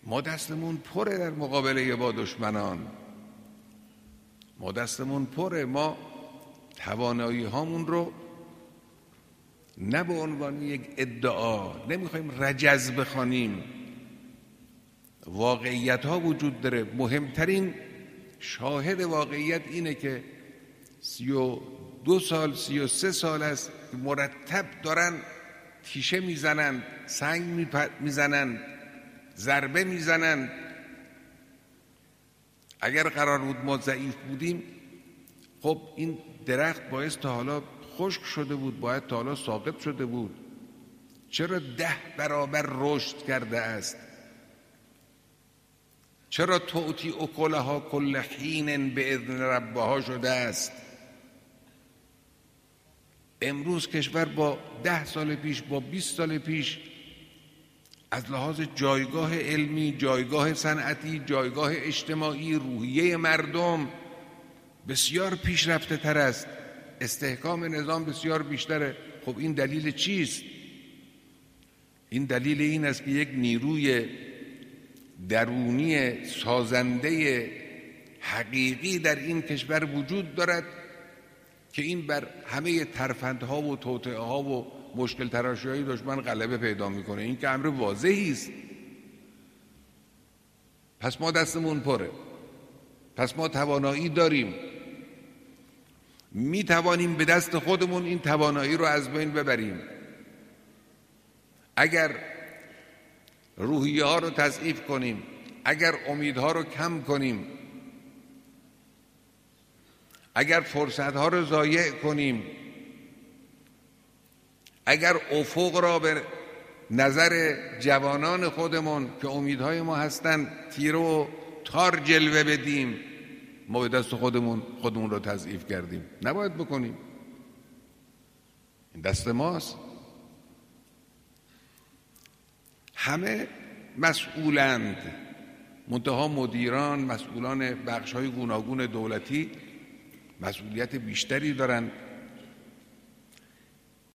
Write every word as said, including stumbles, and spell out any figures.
ما دستمون پره در مقابله با دشمنان، ما دستمون پره. ما توانایی هامون رو نه به عنوان یک ادعا نمیخوایم رجز بخوانیم. واقعیت ها وجود داره. مهمترین شاهد واقعیت اینه که سی و دو سال سی و سه سال است مرتب دارن تیشه میزنن، سنگ میزنن، ضربه میزنن. اگر قرار بود ما ضعیف بودیم، خب این درخت باعث تا حالا خشک شده بود، باید تا حالا ساقط شده بود. چرا ده برابر رشد کرده است؟ چرا تؤتی اکلها کل حین به اذن ربها شده است؟ امروز کشور با ده سال پیش، با بیست سال پیش از لحاظ جایگاه علمی، جایگاه صنعتی، جایگاه اجتماعی، روحیه مردم بسیار پیشرفته تر است. استحکام نظام بسیار بیشتره. خب این دلیل چیست؟ این دلیل این است که یک نیروی درونی سازنده حقیقی در این کشور وجود دارد که این بر همه ترفندها و توطئه ها و مشکل تراشی های دشمن غلبه پیدا میکنه. این که امر واضحی است. پس ما دستمون پره، پس ما توانایی داریم، می توانیم به دست خودمون این توانایی رو از بین ببریم. اگر روحیه ها رو تضعیف کنیم، اگر امیدها رو کم کنیم، اگر فرصت ها رو ضایع کنیم، اگر افق را به نظر جوانان خودمون که امیدهای ما هستن تیره و تار جلوه بدیم، ما به دست خودمون خودمون رو تضعیف کردیم. نباید بکنیم. این دست ماست. همه مسئولند، منتها مدیران، مسئولان بخش‌های گوناگون دولتی مسئولیت بیشتری دارن